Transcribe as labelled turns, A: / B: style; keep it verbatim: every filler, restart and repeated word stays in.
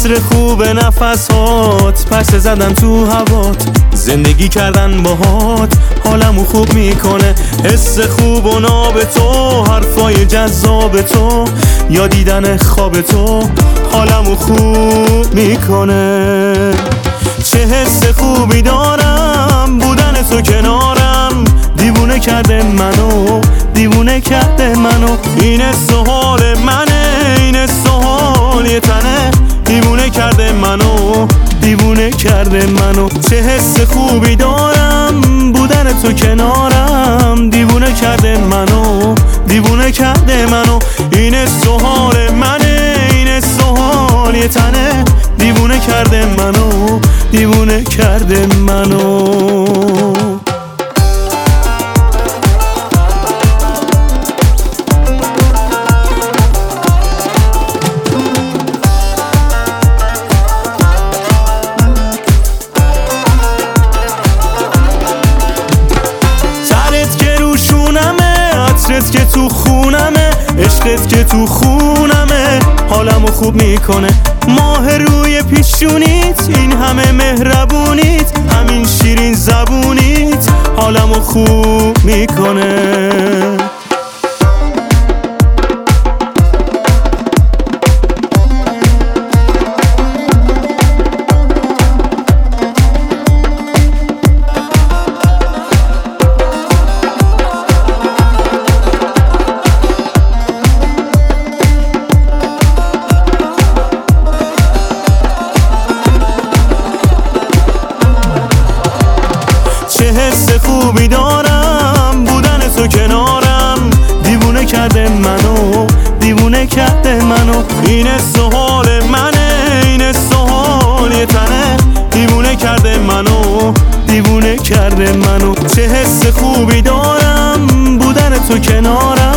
A: عطر خوب نفسات، پشت زدن تو هوات، زندگی کردن باهات حالمو خوب میکنه. حس خوب و ناب تو، حرفای جذاب تو، یا دیدن خواب تو حالمو خوب میکنه. چه حس خوبی دارم بودن تو کنارم، دیوونه کرده منو، دیوونه کرده منو. این حس و حال منه، این حس و حال یه تنه، دیوونه کرده منو، دیوونه کرده منو. چه حس خوبی دارم بودن تو کنارم، دیوونه کرده منو، دیوونه کرده منو. این حس و حال منه، این حس و حال یه تنه، دیوونه کرده منو، دیوونه کرده منو. عطرت که تو خونمه، عشقت که تو خونمه، حالمو خوب میکنه. ماه روی پیشونیت، این همه مهربونیت، همین شیرین زبونیت حالمو خوب میکنه. چه حس خوبی دارم بودن تو کنارم، دیوونه کرده منو، دیوونه کرده منو. این حس و حال منه، این حس و حال یه تنه، دیوونه کرده منو، دیوونه کرده منو. چه حس خوبی دارم بودن تو کنارم،